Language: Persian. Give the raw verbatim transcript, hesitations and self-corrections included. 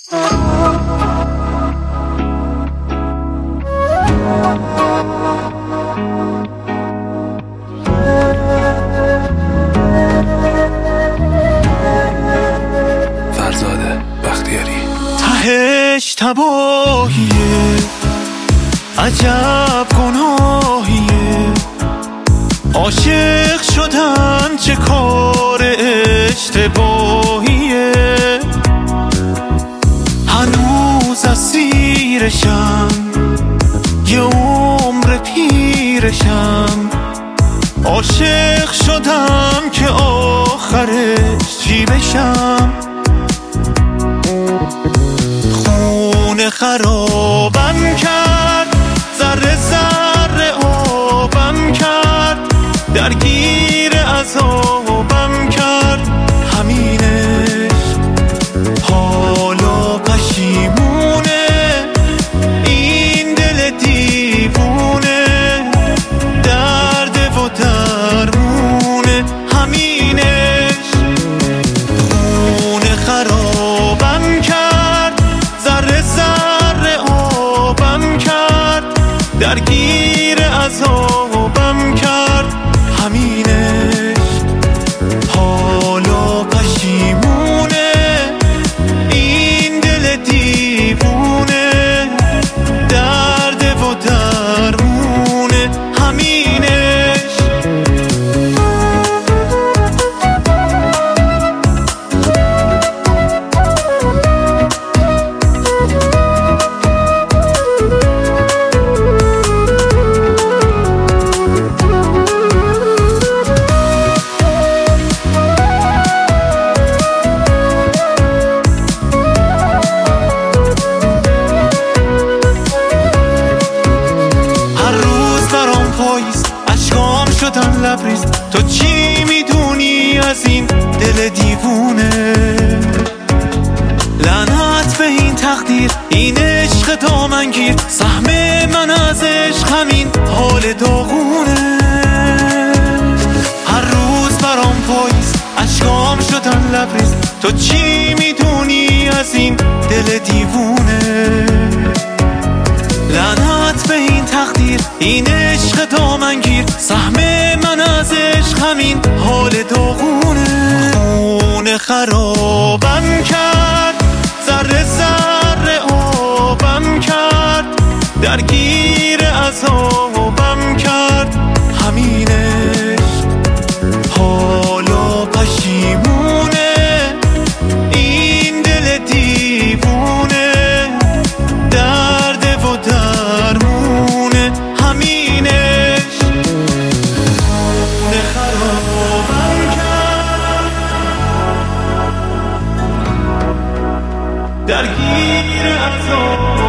فرزاد بختیاری. تهش تباهیه، عجب گناهیه، عاشق شدن چه کار اشتباهیه، هنوز اسیرشم، یه عمر پیرشم، عاشق شدم که آخرش چی بشم. خونه خرابم کرد، ذره ذره آبم کرد، درگیر عذابم کرد، همینش حالا پشیمونه، این دل دیوونه، درد و درمونه، همینش. خونه خرابم کرد، ذره ذره آبم کرد، درگیر عذابم کرد، همینش حالا پشیمونه، این دل دیوونه، درد و درمونه، همینش. اشکام شدن لبریز، تو چی میدونی از این دل دیوونه؟ لعنت به این تقدیر، این عشق دامنگیر، سهم من از عشق همین حال داغونه. هر روز برام پاییز، اشکام شدن لبریز، تو چی میدونی از این دل دیوونه؟ لعنت به این تقدیر، این عشق دامنگیر، سهم من از عشق همین حال داغونه. خونه خرابم کرد، ذره ذره آبم کرد، درگیر عذابم کرد، همینش حالا پشیمونه، این دل دیوونه، درد و درمونه، همینش. خونه خرابم کرد، درگیر عذاب